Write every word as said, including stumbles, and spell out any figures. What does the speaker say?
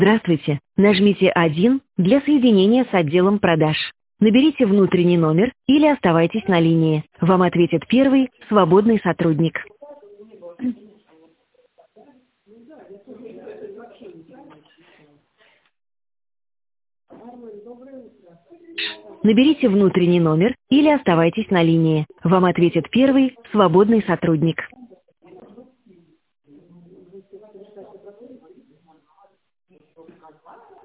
Здравствуйте. Нажмите один для соединения с отделом продаж. Наберите внутренний номер или оставайтесь на линии. Вам ответит первый свободный сотрудник. Наберите внутренний номер или оставайтесь на линии. Вам ответит первый свободный сотрудник.